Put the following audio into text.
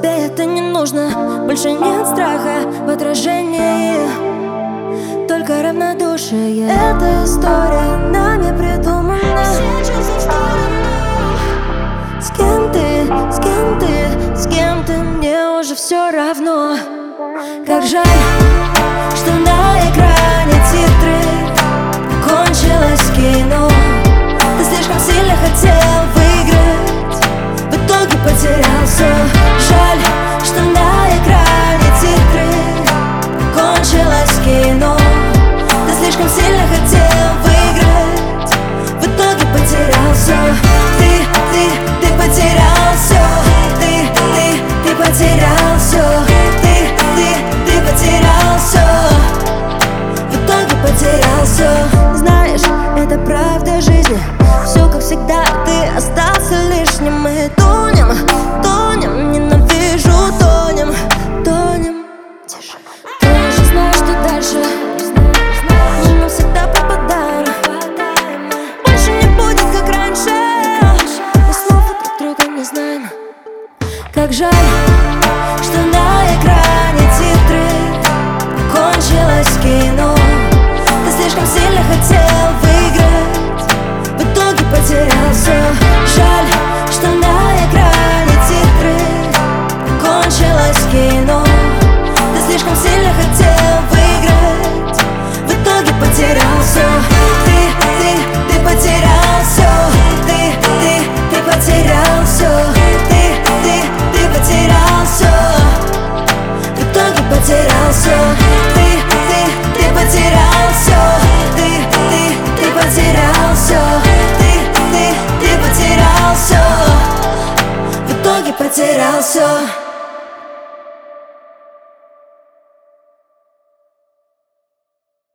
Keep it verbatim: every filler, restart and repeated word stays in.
тебе это не нужно. Больше нет страха в отражении, только равнодушие. Эта история нами придумана. С кем ты, с кем ты, с кем ты, мне уже все равно. Как жаль, что на экране титры, кончилось кино. Ты слишком сильно хотел выиграть, в итоге потерял все. Жаль, что на экране титры, кончилось кино. Ты слишком сильно хотел выиграть, в итоге потерял все. Ты, ты, ты потерял все. Ты, ты, ты потерял все. Ты, ты, ты потерял все. В итоге потерял все. Знаешь, это правда жизни. Все как всегда, ты остался лишним. Мы тонем, тонем, ненавижу, тонем, тонем. Тише. Ты уже знаешь, что дальше, но мы всегда пропадаем. Больше не будет, как раньше. Мы слов друг друга не знаем. Как жаль, что на экране титры, кончилось кино. Ты слишком сильно хотел выиграть, в итоге потерял все. Жаль, что на экране титры, кончилось кино. Ты слишком сильно хотел выиграть, в итоге потерял все. Ты, ты, ты потерял все. Ты, ты, ты потерял все. Ты, ты, ты потерял все. В итоге потерял все. Ты, ты, ты потерял все. Ты, ты, ты потерял все. Ты, ты, ты потерял все. В итоге потерял все.